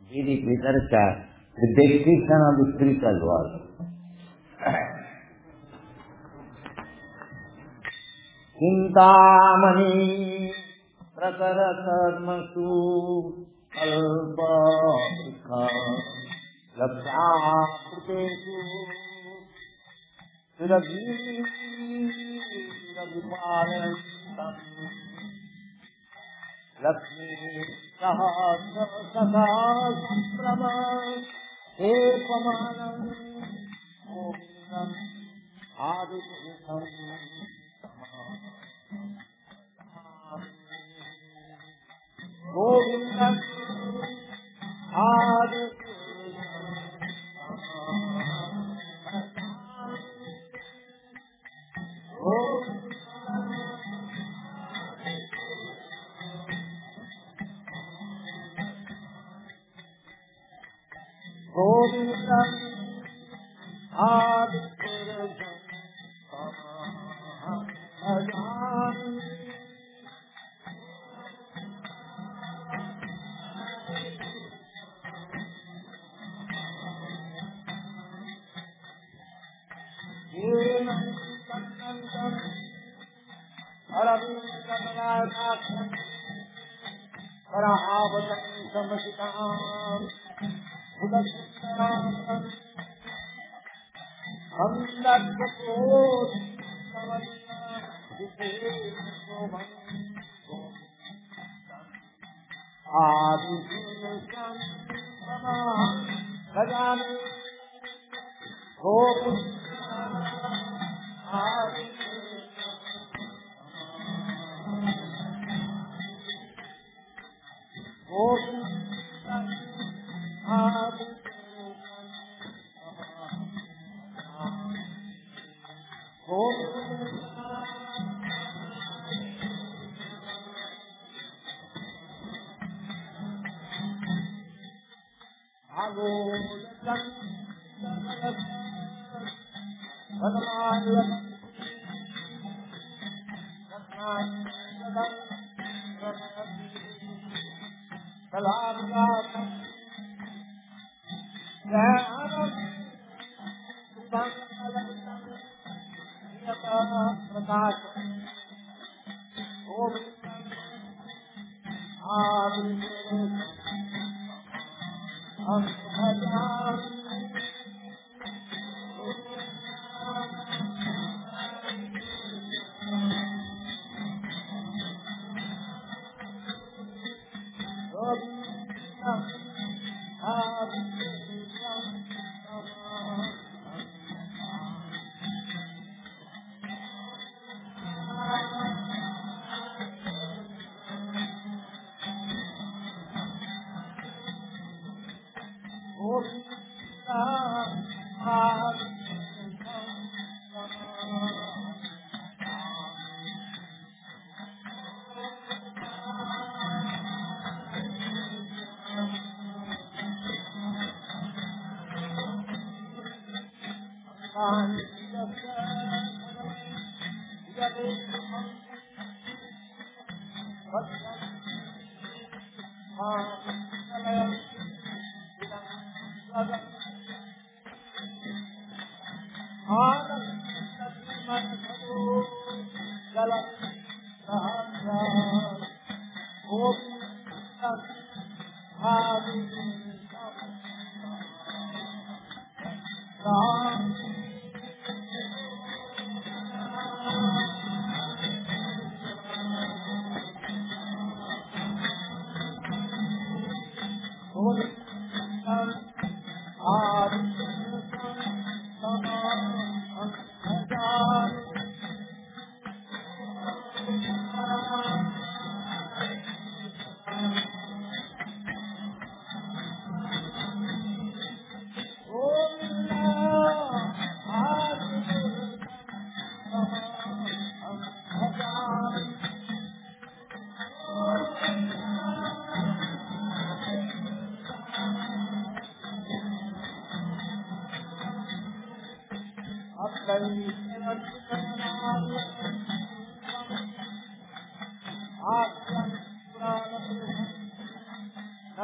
Vedic literature, the description of the spiritual world. Chintamani prakaratharmasu alpa prikha labdhaputesu Ravipalantam Lakshmi Sahasrama Epamanam Govindam Adipurusam Govindam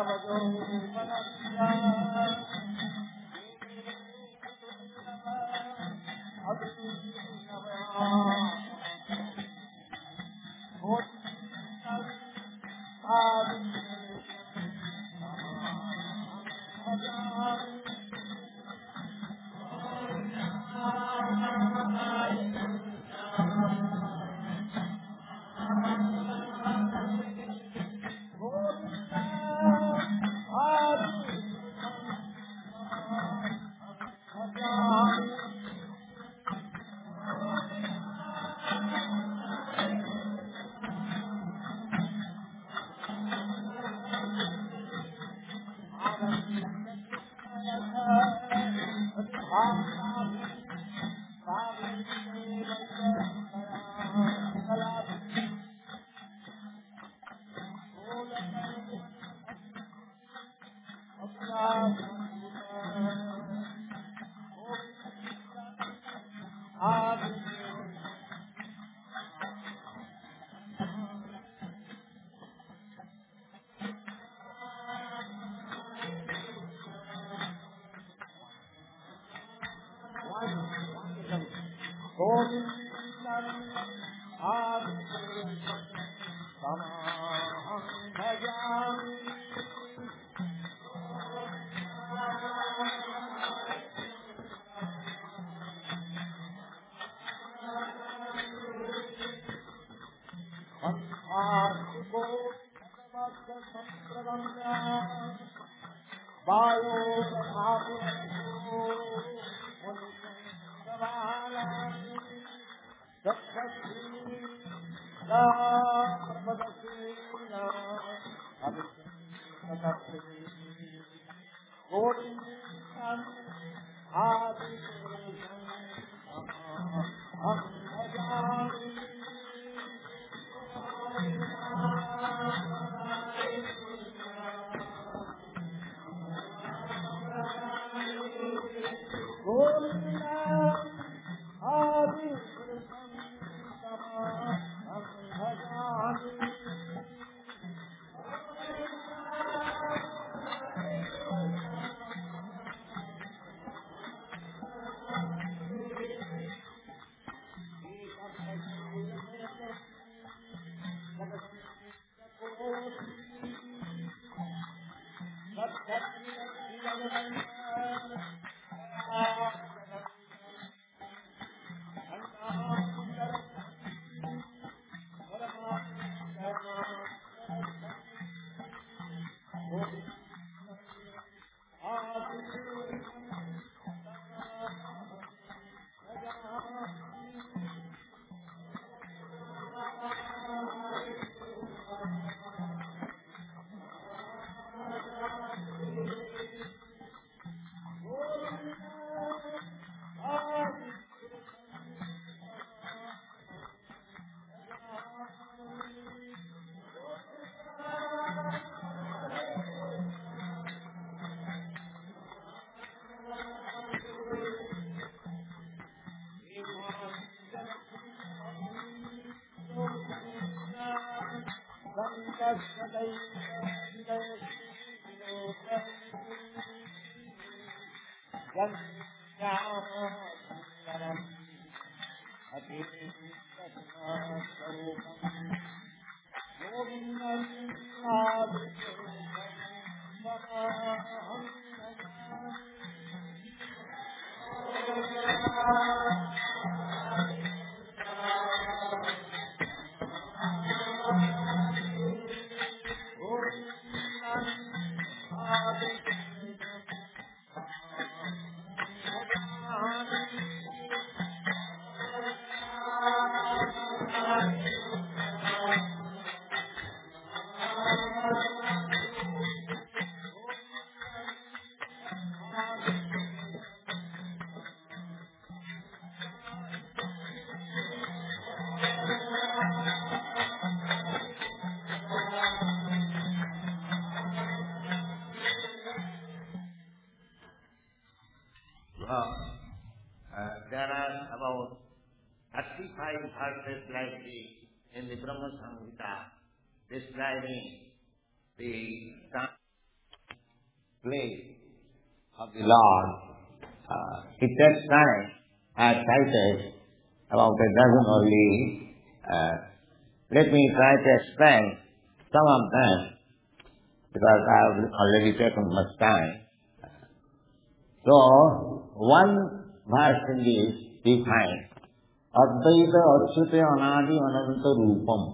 There are about 35 verses like this in the Brahma Samhita describing the place of the Lord, it takes time. I have cited about a dozen only. Let me try to explain some of them, because I have already taken much time. So, one verse in this we find, Advaita Achyute Anadi Ananta Rupam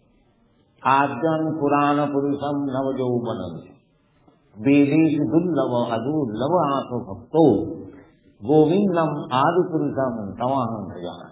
Adyan Purana Purusam Navajauvanam Vedesh Dullava Adullava Atma Bhakto Govindam Adipurusam Tamaham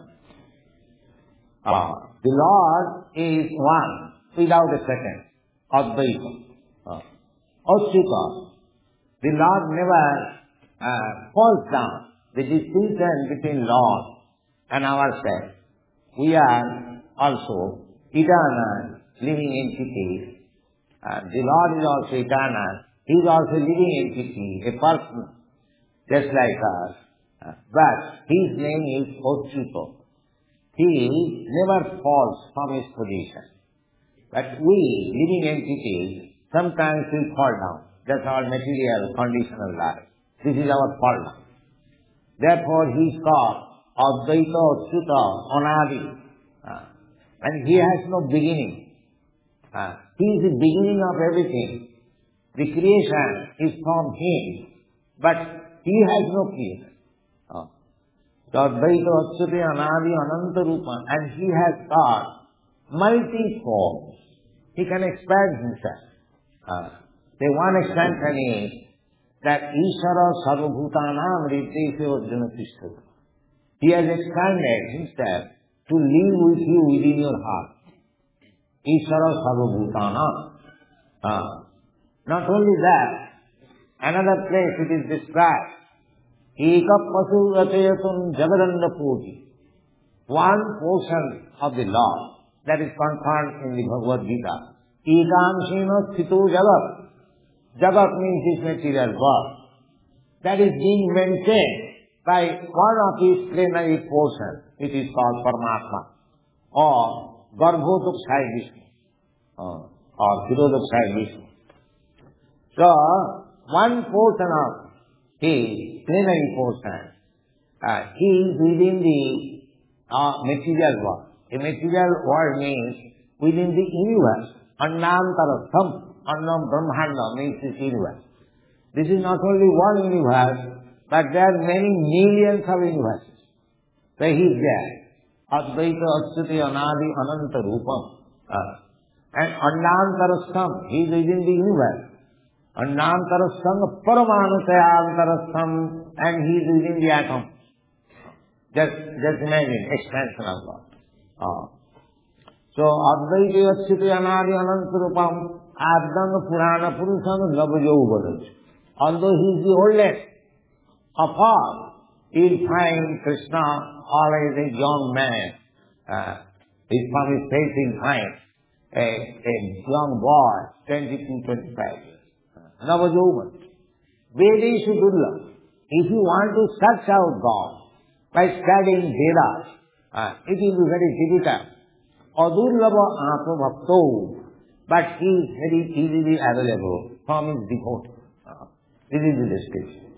Bhajana. The Lord is one, without a second. Advaita. Achyuta. The Lord never falls down. The distinction between Lord and ourselves. We are also eternal, living entities. The Lord is also eternal. He is also living entity, a person, just like us. But His name is Achyuta. He never falls from His position. But we, living entities, sometimes we fall down. That's our material, conditional life. This is our fall down. Therefore, He is called Advaita Achyuta Anadi. And He has no beginning. He is the beginning of everything. The creation is from Him, but He has no creation. So Advaita Achyuta Anadi Ananta Rupa, and He has got multi-forms. He can expand Himself. The one expansion is that Ishvara Sarvabhutanam Ritesya Arjuna Tishtha. He has expanded Himself to live with you within your heart. Ishvara Sarvabhutanam. Not only that, another place it is described, Eka Pasu Ratayatun Jagadanda Poti. One portion of the Lord that is confirmed in the Bhagavad Gita. Ekamshena Sthito Jagat. Jagat means this material world. That is being maintained by one of his plenary portions. It is called Paramatma, or Garbhodakshaya Vishnu, or Hirodakshaya Vishnu. So, one portion of his plenary portion, he is within the material world. A material world means within the universe. Annantarastham. Annam Brahmanda means this universe. This is not only one universe, but there are many millions of universes. So He is there. Advaita Achyuta Anadi Ananta Rupam. And Annantarastham, He is within the universe. Annantarastham Paramanutayantarastham, and He is within the atom. Just imagine, expansion of God. So Advaita Achyuta Anadi Ananta Rupam Adang Purana Purusam Navajauvanam. Although He is the oldest of all, you will find Krishna always a young man. From his face you will find a young boy, 22-25 years. Navajauvan. Vedeshu Dulla. If you want to search out God by studying Vedas, it will be very difficult. Adullava Atma Bhakto. But He is very easily available from His devotee. This is the description.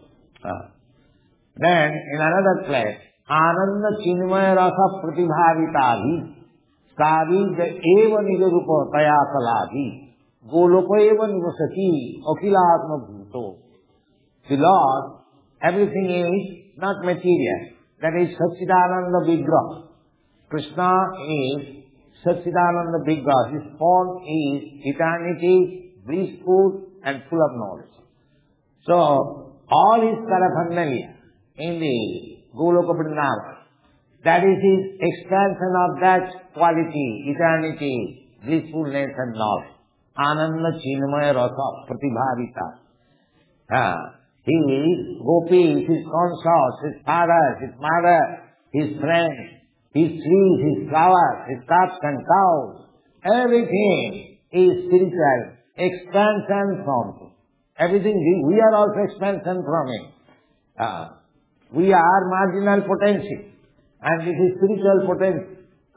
Then, in another place, Ananda Chinmaya Rasa Pratibhavitadhi Savidya Eva Nijarupa Tayasaladhi Golopa Eva Nivasati Akilatma Bhuto. The Lord, everything is not material. That is Satchidananda Vigraha. Krishna is Satchidananda Vigraha. His form is eternity, blissful and full of knowledge. So, all his paraphernalia in the Goloka Vrindavan, that is his expansion of that quality, eternity, blissfulness and knowledge. Ananda Chinmaya Rasa Pratibhavita. He is gopis, his consorts, his father, his mother, his friends, his trees, his flowers, his crops and cows. Everything is spiritual, expansion from Him. Everything, we are also expansion from Him. We are marginal potential, and this is spiritual potential.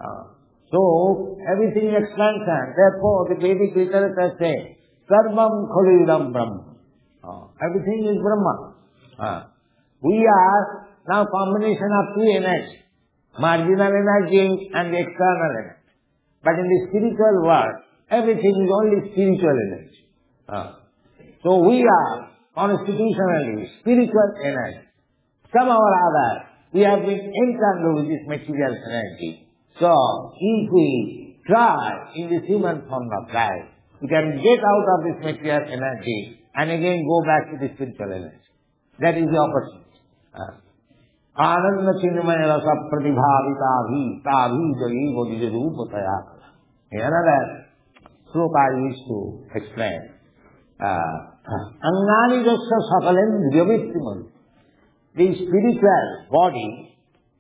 So, everything is expansion. Therefore, the Vedic literature says, Sarvam Khalidam Brahma. Everything is Brahma. We are now combination of two energies, marginal energy and the external energy. But in the spiritual world, everything is only spiritual energy. So we are constitutionally spiritual energy. Somehow or other, we have been entangled with this material energy. So, if we try in this human form of life, we can get out of this material energy and again go back to the spiritual energy. That is the opportunity. Ananda chinmaya rasa pratibhavita bhi tabhi jagi bodhi rupataya. Another sloka I wish to explain. Angani jasya sakalendriya vittiman. The spiritual body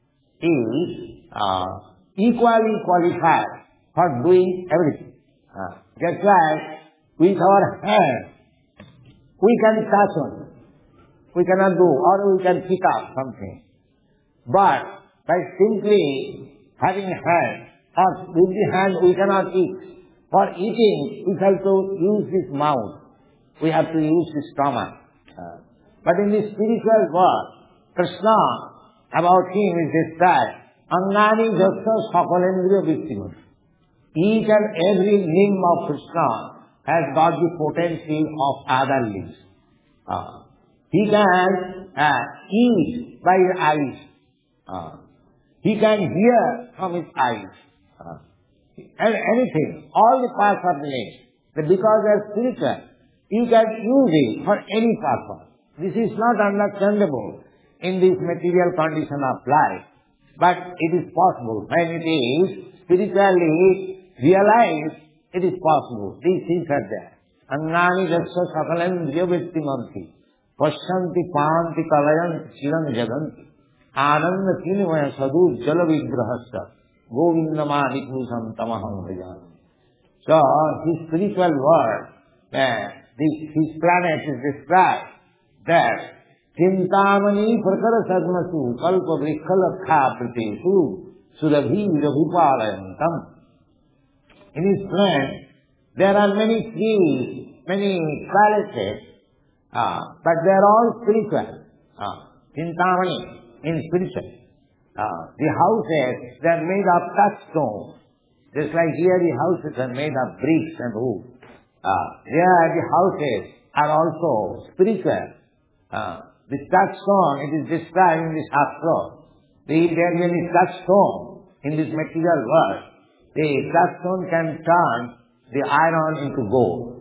is equally qualified for doing everything. Just like with our hand, we can touch on, we cannot do, or we can pick up something. But by simply having hand, or with the hand we cannot eat. For eating, we have to use this mouth. We have to use the stomach. But in the spiritual world, Krishna, about him is described, Angani jasya sakalendriya vittiman. Each and every limb of Krishna has got the potency of other limbs. He can eat by his eyes. He can hear from his eyes. And anything, all the parts of the limbs. Because they are spiritual, you can use it for any purpose. This is not understandable in this material condition of life. But it is possible. When it is spiritually realized, it is possible. These things are there. Angani jasya sakalendriya vittimanti. Pasyanti panti kalayanti chiram jaganti. Ananda chinmaya sadhu jala vigrahasya. Govindamadi kusam tamaham bhajan. So, his spiritual world, his planet is described that Chintamani prakara sadmasu kalpa vrikhalakha pratesu surabhi rabhupalayantam. In his planet, there are many trees, many palaces, but they are all spiritual. Chintamani, in spiritual. The houses, they are made of touchstones. Just like here the houses are made of bricks and wood. There the houses are also spiritual. The touchstone, it is described in this Shastra. There is any touchstone in this material world. The touchstone can turn the iron into gold.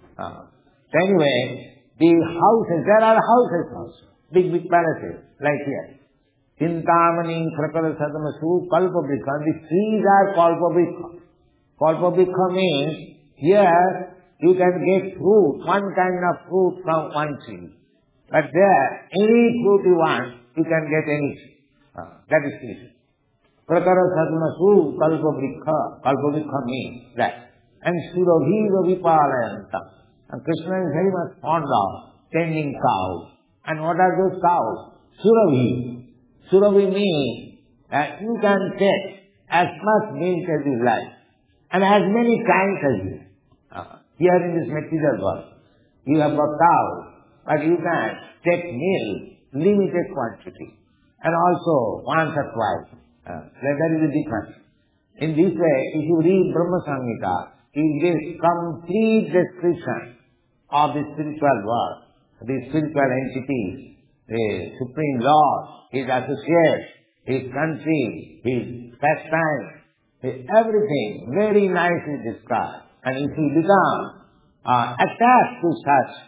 So anyway, the houses, there are houses also. Big palaces, like here. Chintamani prakara sadamasu kalpabrikha. The trees are kalpabrikha. Kalpabrikha means, here you can get fruit, one kind of fruit from one tree. But there, any fruit you want, you can get anything. That is it. Prakara sadmasu kalpabrikha. Kalpabrikha means that. And surabhi vipalayantam. And Krishna is very much fond of tending cows. And what are those cows? Surabhi. Surabhi means that you can take as much milk as you like. And as many times as you like. Here in this material world, you have got cows. But you can take milk, limited quantity, and also once or twice. There is a difference. In this way, if you read Brahma Samhita, it gives complete description of the spiritual world, the spiritual entities, the Supreme Lord, His associates, His country, His pastime, everything very nicely described. And if you become attached to such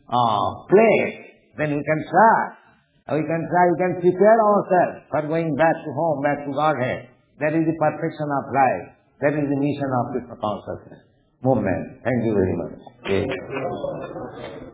place, then we can try. We can prepare ourselves for going back to home, back to Godhead. That is the perfection of life. That is the mission of Krishna consciousness movement. Thank you very much. Yes.